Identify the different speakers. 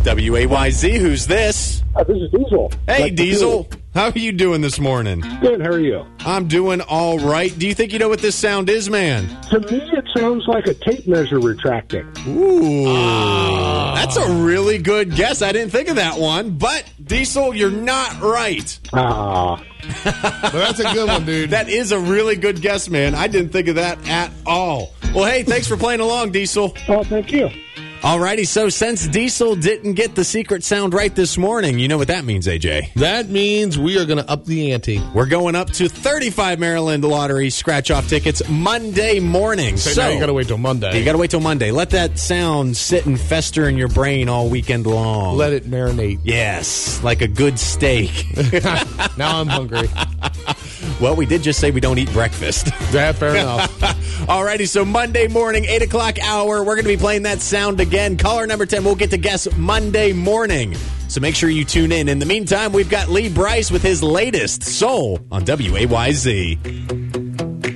Speaker 1: WAYZ, who's this?
Speaker 2: This is Diesel.
Speaker 1: Hey, Diesel. How are you doing this morning?
Speaker 2: Good, how are you?
Speaker 1: I'm doing all right. Do you think you know what this sound is, man?
Speaker 2: To me, it sounds like a tape measure retracting.
Speaker 1: Ooh. That's a really good guess. I didn't think of that one. But, Diesel, you're not right.
Speaker 2: Ah.
Speaker 3: But that's a good one, dude.
Speaker 1: That is a really good guess, man. I didn't think of that at all. Well, hey, thanks for playing along, Diesel.
Speaker 2: Oh, thank you.
Speaker 1: Alrighty, so since Diesel didn't get the secret sound right this morning, you know what that means, AJ?
Speaker 3: That means we are going to up the ante.
Speaker 1: We're going up to 35 Maryland Lottery scratch-off tickets Monday morning.
Speaker 3: So now you got to wait till Monday.
Speaker 1: You got to wait till Monday. Let that sound sit and fester in your brain all weekend long.
Speaker 3: Let it marinate.
Speaker 1: Yes, like a good steak.
Speaker 3: Now I'm hungry.
Speaker 1: Well, we did just say we don't eat breakfast.
Speaker 3: Yeah, fair enough.
Speaker 1: Alrighty, so Monday morning, 8 o'clock hour, we're going to be playing that sound again. Caller number 10, we'll get to guess Monday morning. So make sure you tune in. In the meantime, we've got Lee Brice with his latest Soul on WAYZ.